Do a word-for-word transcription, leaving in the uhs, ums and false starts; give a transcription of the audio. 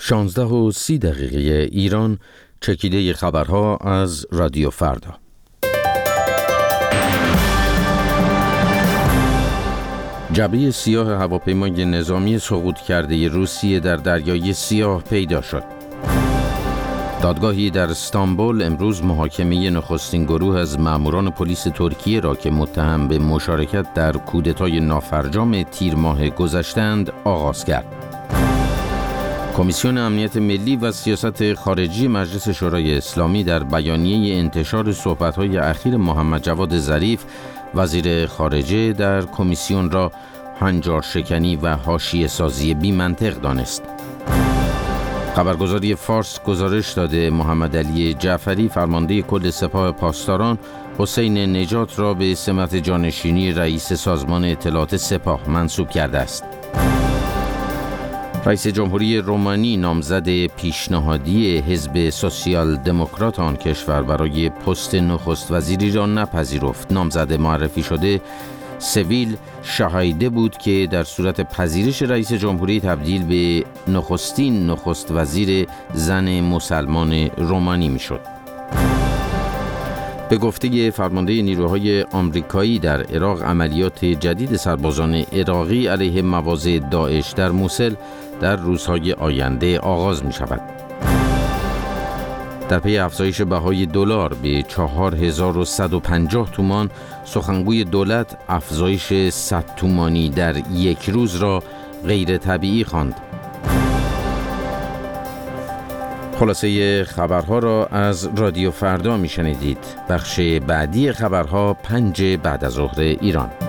شانزده و سی دقیقه ایران، چکیده خبرها از رادیو فردا. جعبه سیاه هواپیمای نظامی سقوط کرده روسیه در دریای سیاه پیدا شد. دادگاهی در استانبول امروز محاکمه نخستین گروه از ماموران پلیس ترکیه را که متهم به مشارکت در کودتای نافرجام تیر ماه گذشته‌اند آغاز کرد. کمیسیون امنیت ملی و سیاست خارجی مجلس شورای اسلامی در بیانیه انتشار صحبت‌های اخیر محمد جواد ظریف وزیر خارجه در کمیسیون را هنجار شکنی و حاشیه سازی بی منطق دانست. خبرگزاری فارس گزارش داده محمد علی جعفری فرمانده کل سپاه پاسداران حسین نجات را به سمت جانشینی رئیس سازمان اطلاعات سپاه منصوب کرده است. رئیس جمهوری رومانی نامزد پیشنهادی حزب سوسیال دموکرات آن کشور برای پست نخست وزیری را نپذیرفت. نامزد معرفی شده سویل شهایده بود که در صورت پذیرش رئیس جمهوری تبدیل به نخستین نخست وزیر زن مسلمان رومانی میشد. به گفته فرمانده نیروهای آمریکایی در عراق، عملیات جدید سربازان عراقی علیه مواضع داعش در موصل در روزهای آینده آغاز می شود. در پی افزایش بهای دلار به چهار هزار و صد و پنجاه تومان، سخنگوی دولت افزایش صد تومانی در یک روز را غیر طبیعی خواند. خلاصه خبرها را از رادیو فردا می شنیدید. بخش بعدی خبرها پنج بعد از ظهر ایران.